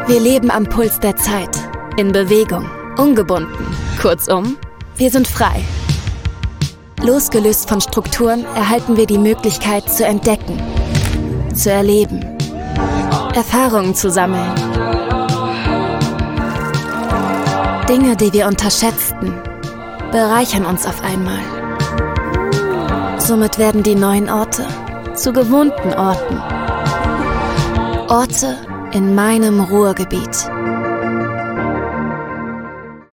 Wir leben am Puls der Zeit, in Bewegung, ungebunden. Kurzum, wir sind frei. Losgelöst von Strukturen erhalten wir die Möglichkeit zu entdecken, zu erleben, Erfahrungen zu sammeln. Dinge, die wir unterschätzten, bereichern uns auf einmal. Somit werden die neuen Orte zu gewohnten Orten. Orte in meinem Ruhrgebiet.